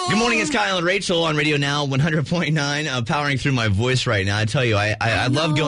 Good morning, it's Kyle and Rachel on Radio Now 100.9, powering through my voice right now. I tell you, I love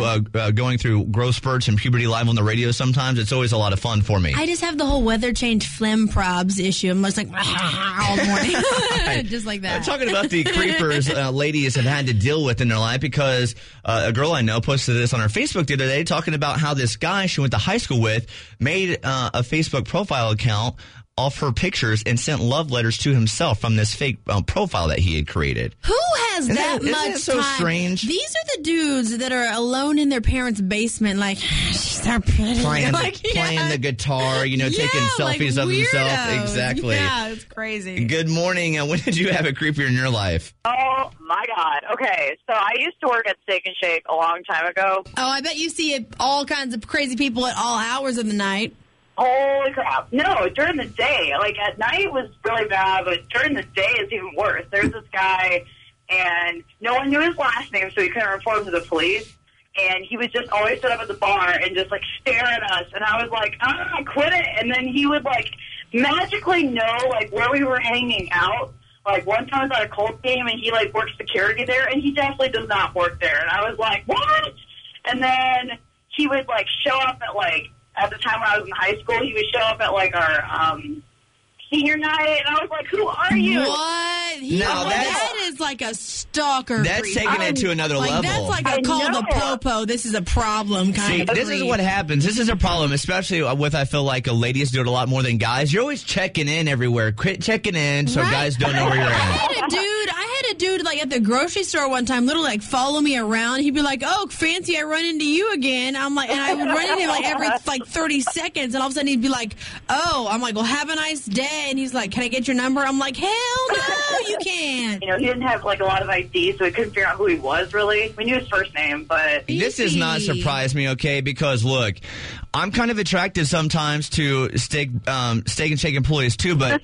going through growth spurts and puberty live on the radio sometimes. It's always a lot of fun for me. I just have the whole weather change phlegm probs issue. I'm just like, all morning. Just like that. Talking about the creepers ladies have had to deal with in their life because a girl I know posted this on her Facebook the other day talking about how this guy she went to high school with made a Facebook profile account off her pictures and sent love letters to himself from this fake profile that he had created. Who has that much isn't it so time? strange? These are the dudes that are alone in their parents' basement, like, she's so pretty. Playing the guitar, taking selfies of himself. Exactly. Yeah, it's crazy. Good morning. When did you have a creeper in your life? Oh, my God. Okay, so I used to work at Steak and Shake a long time ago. Oh, I bet you see all kinds of crazy people at all hours of the night. Holy crap. No, during the day. Like, at night it was really bad, but during the day it's even worse. There's this guy, and no one knew his last name, so he couldn't report him to the police. And he would just always sit up at the bar and just, stare at us. And I was like, quit it. And then he would, magically know, where we were hanging out. One time I was at a Colts game, and he, worked security there, and he definitely does not work there. And I was like, what? And then he would, show up at the time when I was in high school, he would show up at, our senior night, and I was like, who are you? What? That is like a stalker. That's taking it to another level. That's like a call to popo. This is a problem kind of. This is what happens. This is a problem, especially with, I feel like, ladies do it a lot more than guys. You're always checking in everywhere. Quit checking in so guys don't know where you're at. I had a dude at the grocery store one time, literally follow me around. He'd be like, "Oh, fancy, I run into you again." I'm like, and I would run into him every 30 seconds, and all of a sudden he'd be like, "Oh," I'm like, "Well, have a nice day." And he's like, "Can I get your number?" I'm like, "Hell no, you can't." He didn't have a lot of ID, so we couldn't figure out who he was really. We knew his first name, but this does not surprise me, okay? Because look, I'm kind of attracted sometimes to steak and shake employees too, but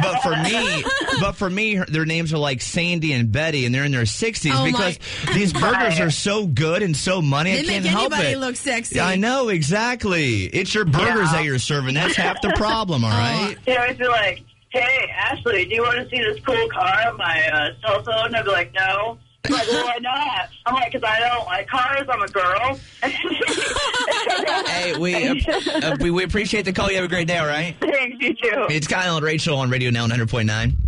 for me, their names are like Sandy and Betty, and they're in their 60s because these burgers are so good and so money. I can't help it. They make anybody look sexy. I know, exactly. It's your burgers that you're serving. That's half the problem, all right? They always be like, "Hey, Ashley, do you want to see this cool car on my cell phone?" And I'd be like, "No." I'm like, "Well, why not?" I'm like, "Because I don't like cars. I'm a girl." Hey, we appreciate the call. You have a great day, all right? Thanks, you too. It's Kyle and Rachel on Radio Now 100.9.